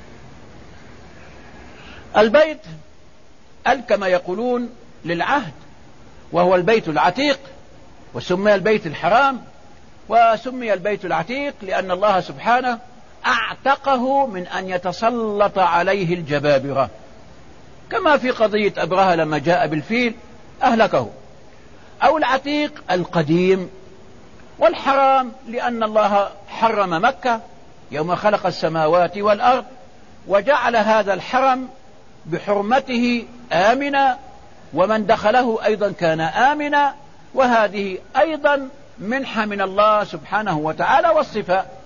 البيت كما يقولون للعهد، وهو البيت العتيق، وسمي البيت الحرام، وسمي البيت العتيق لأن الله سبحانه أعتقه من أن يتسلط عليه الجبابرة، كما في قضية أبرهة لما جاء بالفيل أهلكه. أو العتيق القديم، والحرام لأن الله حرم مكة يوم خلق السماوات والأرض، وجعل هذا الحرم بحرمته آمنا، ومن دخله أيضا كان آمنا، وهذه أيضا منحة من الله سبحانه وتعالى والصفاء.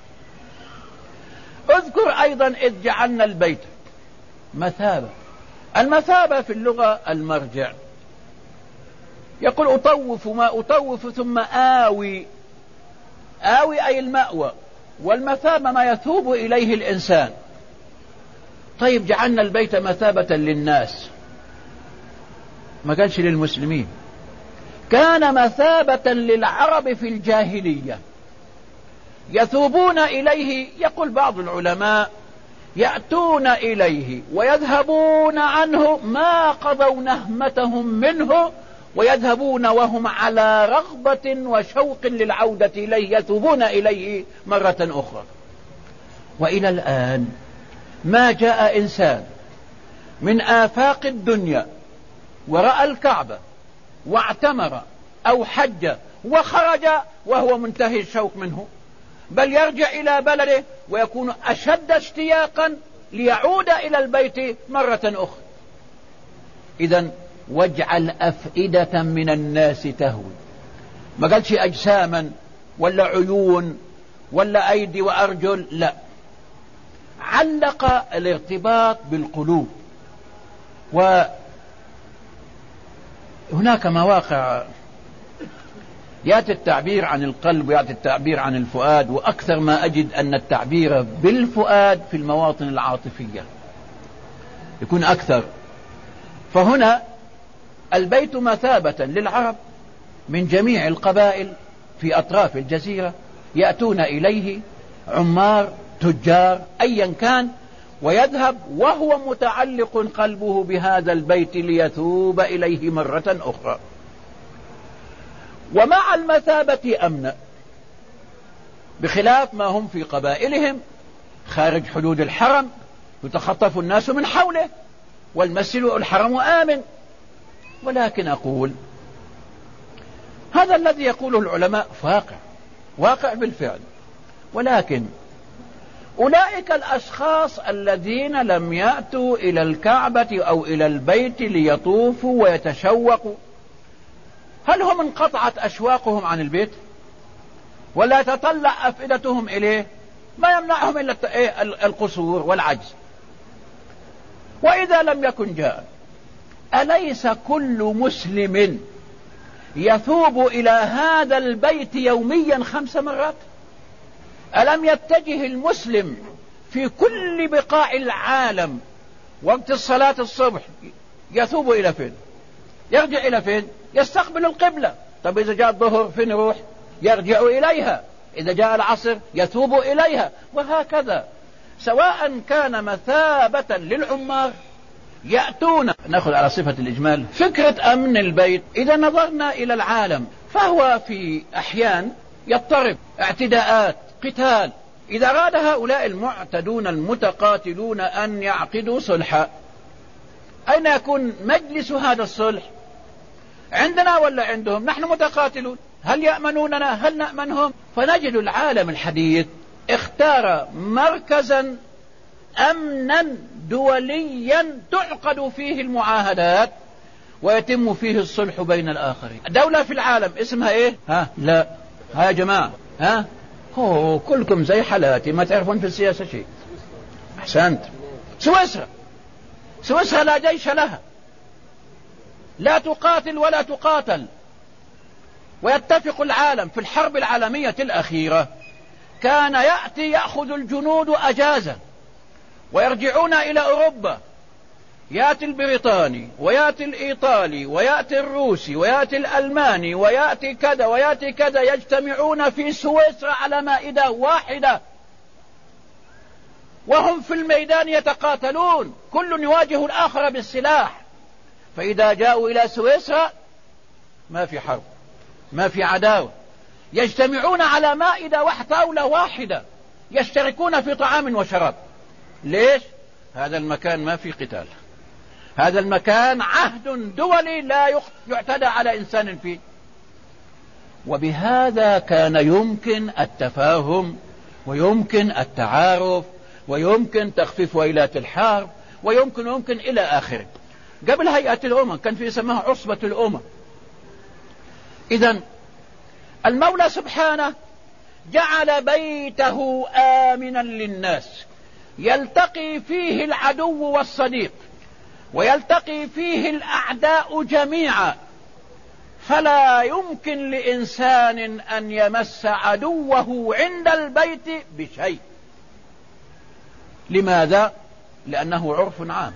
اذكر أيضا إذ جعلنا البيت مثابة. المثابة في اللغة المرجع. يقول أطوف ما أطوف ثم آوي. آوي أي المأوى، والمثابة ما يثوب إليه الإنسان. طيب جعلنا البيت مثابة للناس، ما كانش للمسلمين، كان مثابة للعرب في الجاهلية يثوبون إليه. يقول بعض العلماء يأتون إليه ويذهبون عنه ما قضوا نهمتهم منه، ويذهبون وهم على رغبة وشوق للعودة إليه، يثوبون إليه مرة أخرى. وإلى الآن ما جاء إنسان من آفاق الدنيا ورأى الكعبة واعتمر أو حج وخرج وهو منتهي الشوق منه، بل يرجع إلى بلده ويكون أشد اشتياقا ليعود إلى البيت مرة أخرى. إذن واجعل أفئدة من الناس تهوي، ما قالش أجساما ولا عيون ولا أيدي وأرجل، لا، علق الارتباط بالقلوب. وهناك مواقع يأتي التعبير عن القلب ويأتي التعبير عن الفؤاد، وأكثر ما أجد أن التعبير بالفؤاد في المواطن العاطفية يكون أكثر. فهنا البيت مثابة للعرب من جميع القبائل في أطراف الجزيرة، يأتون إليه عمار تجار أيا كان، ويذهب وهو متعلق قلبه بهذا البيت ليثوب إليه مرة أخرى. ومع المثابة أمن، بخلاف ما هم في قبائلهم خارج حدود الحرم يتخطف الناس من حوله، والمسجد الحرم آمن. ولكن أقول هذا الذي يقوله العلماء واقع واقع بالفعل، ولكن أولئك الأشخاص الذين لم يأتوا إلى الكعبة أو إلى البيت ليطوفوا ويتشوقوا، هل هم انقطعت أشواقهم عن البيت ولا تطلع أفئدتهم إليه؟ ما يمنعهم إلا القصور والعجز. وإذا لم يكن جاء، أليس كل مسلم يثوب إلى هذا البيت يوميا خمس مرات؟ ألم يتجه المسلم في كل بقاع العالم وقت الصلاة الصبح يثوب إلى فين؟ يرجع إلى فين؟ يستقبل القبلة. طب إذا جاء الظهر فين يروح؟ يرجع إليها. إذا جاء العصر يثوب إليها، وهكذا. سواء كان مثابة للعمار يأتون، نأخذ على صفة الإجمال فكرة أمن البيت. إذا نظرنا إلى العالم فهو في أحيان يضطرب، اعتداءات، قتال. إذا أراد هؤلاء المعتدون المتقاتلون أن يعقدوا صلحا، أين يكون مجلس هذا الصلح؟ عندنا ولا عندهم؟ نحن متقاتلون، هل يأمنوننا؟ هل نأمنهم؟ فنجد العالم الحديث اختار مركزا أمنا دوليا تعقد فيه المعاهدات ويتم فيه الصلح بين الآخرين. دولة في العالم اسمها ايه؟ ها لا ها يا جماعة ها هو كلكم زي حالاتي ما تعرفون في السياسة شيء. أحسنت. سويسرا سويسرا لا جيش لها، لا تقاتل ولا تقاتل، ويتفق العالم. في الحرب العالمية الأخيرة كان يأتي يأخذ الجنود أجازة ويرجعون إلى أوروبا، يأتي البريطاني ويأتي الإيطالي ويأتي الروسي ويأتي الألماني ويأتي كذا ويأتي كذا، يجتمعون في سويسرا على مائدة واحدة وهم في الميدان يتقاتلون، كل يواجه الآخر بالسلاح. فإذا جاءوا إلى سويسرا ما في حرب، ما في عداوة، يجتمعون على مائدة طاولة واحدة، يشتركون في طعام وشراب. ليش؟ هذا المكان ما في قتال، هذا المكان عهد دولي لا يعتدى على إنسان فيه. وبهذا كان يمكن التفاهم ويمكن التعارف ويمكن تخفيف ويلات الحرب ويمكن يمكن إلى آخره. قبل هيئة الأمم كان في اسمها عصبة الأمم. إذن المولى سبحانه جعل بيته آمنا للناس، يلتقي فيه العدو والصديق ويلتقي فيه الأعداء جميعا، فلا يمكن لإنسان أن يمس عدوه عند البيت بشيء. لماذا؟ لأنه عرف عام.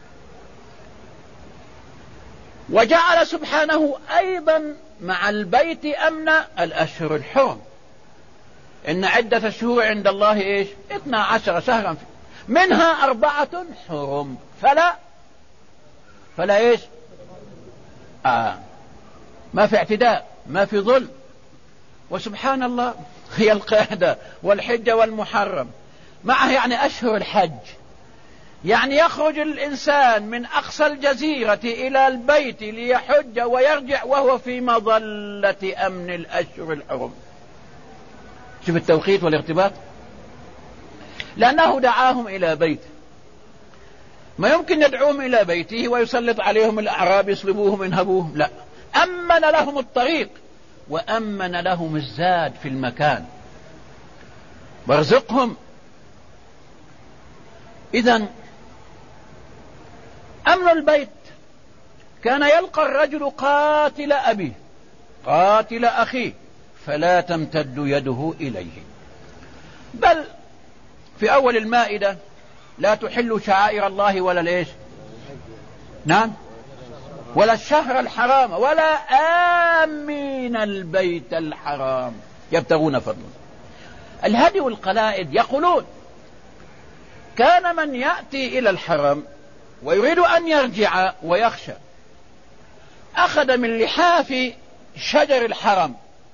وجعل سبحانه أيضا مع البيت أمن الأشهر الحرم. إن عدة الشهور عند الله إيش؟ اثنا عشر شهرا فيه. منها أربعة حرم فلا فلا إيش آه. ما في اعتداء، ما في ظلم. وسبحان الله هي القعدة والحجة والمحرم معه، يعني أشهر الحج، يعني يخرج الإنسان من أقصى الجزيرة إلى البيت ليحج ويرجع وهو في مظلة أمن الأشهر الحرم. شوف التوقيت والارتباط. لأنه دعاهم إلى بيته، ما يمكن يدعوهم إلى بيته ويسلط عليهم الأعراب يصلبوهم ينهبوهم، لا، أمن لهم الطريق وأمن لهم الزاد في المكان وارزقهم. إذن أمن البيت كان يلقى الرجل قاتل أبيه قاتل أخيه فلا تمتد يده إليه. بل في أول المائدة لا تحل شعائر الله ولا ليش نعم ولا الشهر الحرام ولا آمين البيت الحرام يبتغون فضلا. الهدي والقلائد يقولون كان من يأتي إلى الحرم ويريد أن يرجع ويخشى أخذ من لحاف شجر الحرم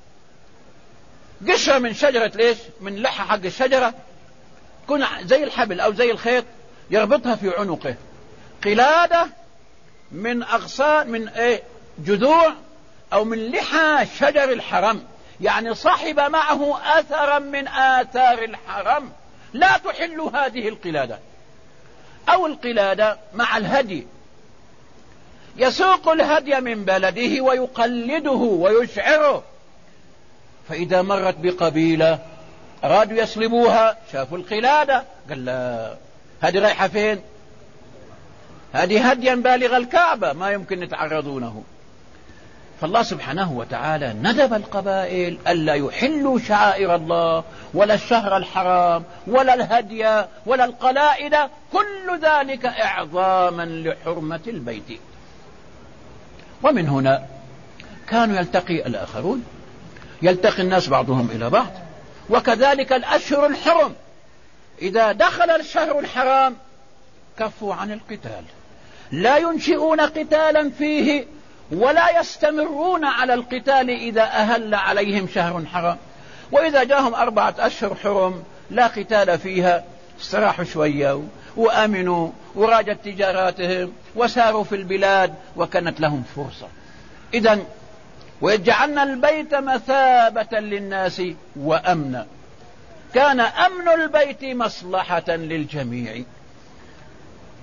قشرة من شجرة ليش من لحى حق الشجرة تكون زي الحبل أو زي الخيط، يربطها في عنقه، قلادة من أغصان من إيه جذوع أو من لحى شجر الحرم، يعني صاحب معه أثرا من آثار الحرم. لا تحل هذه القلادة. أو القلادة مع الهدي، يسوق الهدي من بلده ويقلده ويشعره، فإذا مرت بقبيلة أرادوا يصلبوها شافوا القلادة قال لا، هذه رايحة فين؟ هذه هديا بالغ الكعبة ما يمكن يتعرضونه. فالله سبحانه وتعالى ندب القبائل ألا يحلوا شعائر الله ولا الشهر الحرام ولا الهدي ولا القلائد، كل ذلك إعظاما لحرمة البيت. ومن هنا كانوا يلتقي الآخرون، يلتقي الناس بعضهم إلى بعض. وكذلك الأشهر الحرم إذا دخل الشهر الحرام كفوا عن القتال، لا ينشئون قتالا فيه ولا يستمرون على القتال إذا أهل عليهم شهر حرام. وإذا جاءهم أربعة أشهر حرم لا قتال فيها استراحوا شوية وأمنوا وراجت تجاراتهم وساروا في البلاد وكانت لهم فرصة. إذن ويجعلنا البيت مثابة للناس وأمنا، كان أمن البيت مصلحة للجميع.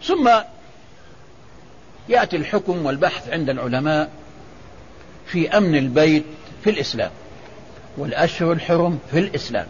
ثم يأتي الحكم والبحث عند العلماء في أمن البيت في الإسلام والأشهر الحرم في الإسلام.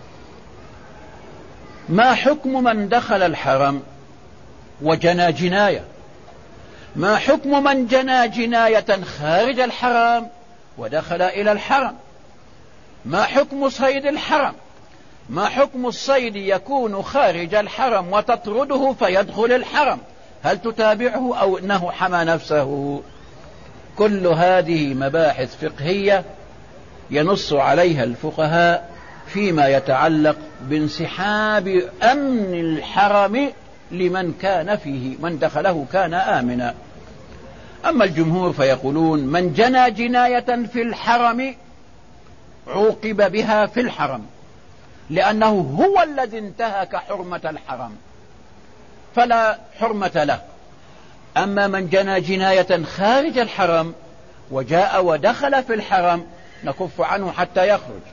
ما حكم من دخل الحرم وجنى جناية؟ ما حكم من جنى جناية خارج الحرم ودخل إلى الحرم؟ ما حكم صيد الحرم؟ ما حكم الصيد يكون خارج الحرم وتطرده فيدخل الحرم؟ هل تتابعه أو أنه حمى نفسه؟ كل هذه مباحث فقهية ينص عليها الفقهاء فيما يتعلق بانسحاب أمن الحرم لمن كان فيه، من دخله كان آمنا. أما الجمهور فيقولون من جنى جناية في الحرم عوقب بها في الحرم، لأنه هو الذي انتهك حرمة الحرم فلا حرمة له. أما من جنى جناية خارج الحرم وجاء ودخل في الحرم نكف عنه حتى يخرج.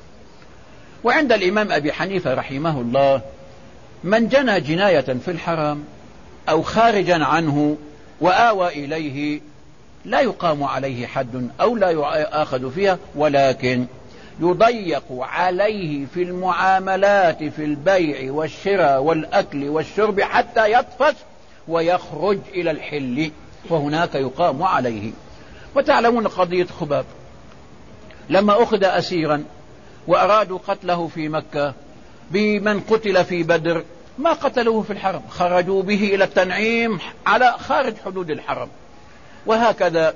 وعند الإمام أبي حنيفة رحمه الله من جنى جناية في الحرم أو خارجا عنه وآوى إليه لا يقام عليه حد أو لا يؤاخذ فيها، ولكن يضيق عليه في المعاملات في البيع والشراء والأكل والشرب حتى يطفش ويخرج إلى الحل، وهناك يقام عليه. وتعلمون قضية خباب لما أخذ أسيرا وأرادوا قتله في مكة بمن قتل في بدر، ما قتلوه في الحرم، خرجوا به إلى التنعيم على خارج حدود الحرم. وهكذا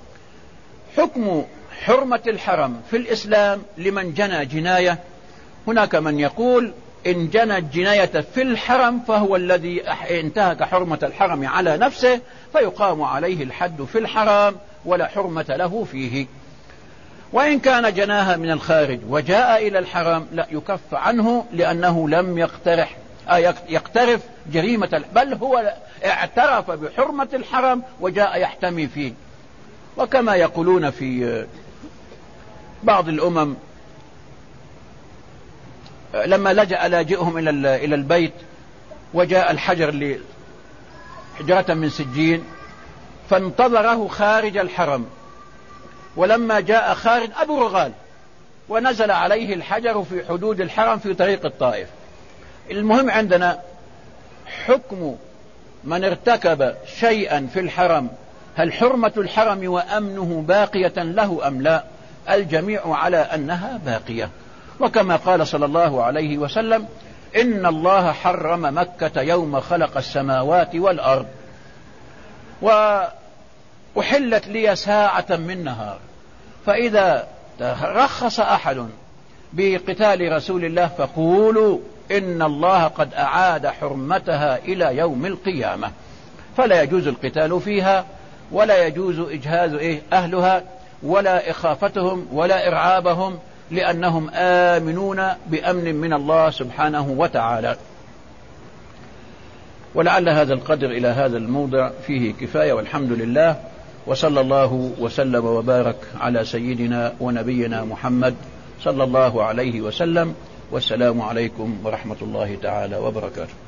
حكم حرمة الحرم في الإسلام لمن جنى جناية. هناك من يقول إن جنى الجناية في الحرم فهو الذي انتهك حرمة الحرم على نفسه فيقام عليه الحد في الحرم ولا حرمة له فيه. وإن كان جناها من الخارج وجاء إلى الحرم لا يكف عنه، لأنه لم يقترح يقترف جريمة، بل هو اعترف بحرمة الحرم وجاء يحتمي فيه. وكما يقولون في بعض الأمم لما لجأ لاجئهم إلى البيت وجاء الحجر حجرة من سجين فانتظره خارج الحرم، ولما جاء خارج أبو رغال ونزل عليه الحجر في حدود الحرم في طريق الطائف. المهم عندنا حكم من ارتكب شيئا في الحرم، هل حرمة الحرم وأمنه باقية له أم لا؟ الجميع على أنها باقية. وكما قال صلى الله عليه وسلم إن الله حرم مكة يوم خلق السماوات والأرض وأحلت لي ساعة من نهار، فإذا رخص أحد بقتال رسول الله فقولوا إن الله قد أعاد حرمتها إلى يوم القيامة، فلا يجوز القتال فيها ولا يجوز إجهاز أهلها ولا إخافتهم ولا إرعابهم، لأنهم آمنون بأمن من الله سبحانه وتعالى. ولعل هذا القدر إلى هذا الموضع فيه كفاية، والحمد لله، وصلى الله وسلم وبارك على سيدنا ونبينا محمد صلى الله عليه وسلم، والسلام عليكم ورحمة الله تعالى وبركاته.